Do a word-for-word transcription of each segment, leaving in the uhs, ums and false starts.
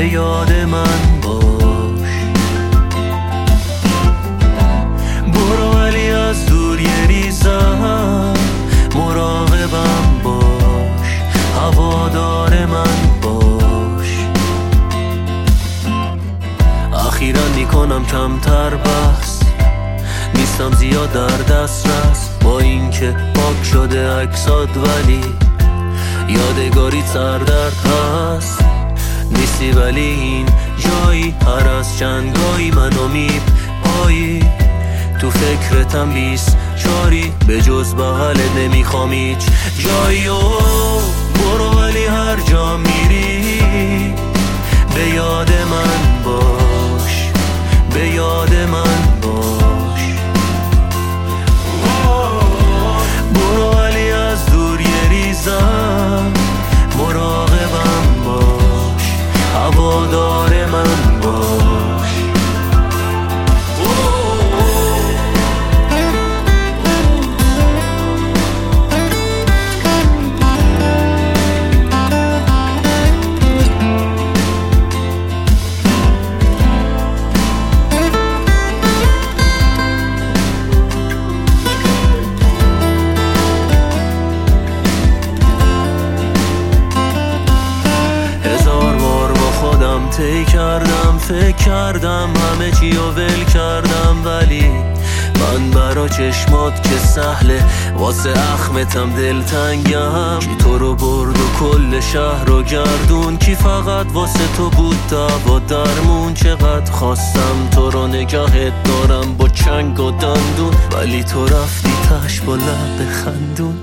به یاد من باش. برو ولی از دور یه ریزم، مراقبم باش، هوادار من باش. اخیراً میکنم کمتر بس، نیستم زیاد در دسترس، با اینکه پاک شده عکسات ولی یادگاری سردرد هست. نیستی ولی این جایی، هر از چندگاهی منو میپایی، تو فکرتم بیست چاری، به جز بغلت نمیخوام هیچ جایی. و برو ولی هر جا میری به یاد من باش، به یاد من باش. برو ولی از دور یه ریزم، مراقبم باش، هوادار من باش. تی کردم فکر کردم همه چی رو ول کردم، ولی من برا چشمات که سهله، واسه اخمتم دلتنگم. کی تو رو برد و کل شهر رو گردون، کی فقط واسه تو بود دعوا درمون. چقدر خواستم تو رو نگاهت دارم با چنگ و دندون، ولی تو رفتی تش با لب خندون.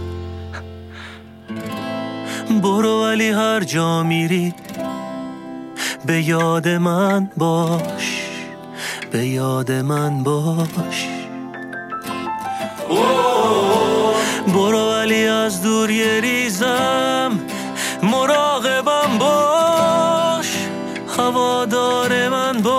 برو ولی هر جا میری به یاد من باش، به یاد من باش. برو ولی از دور یه ریزم، مراقبم باش، هوادار من باش.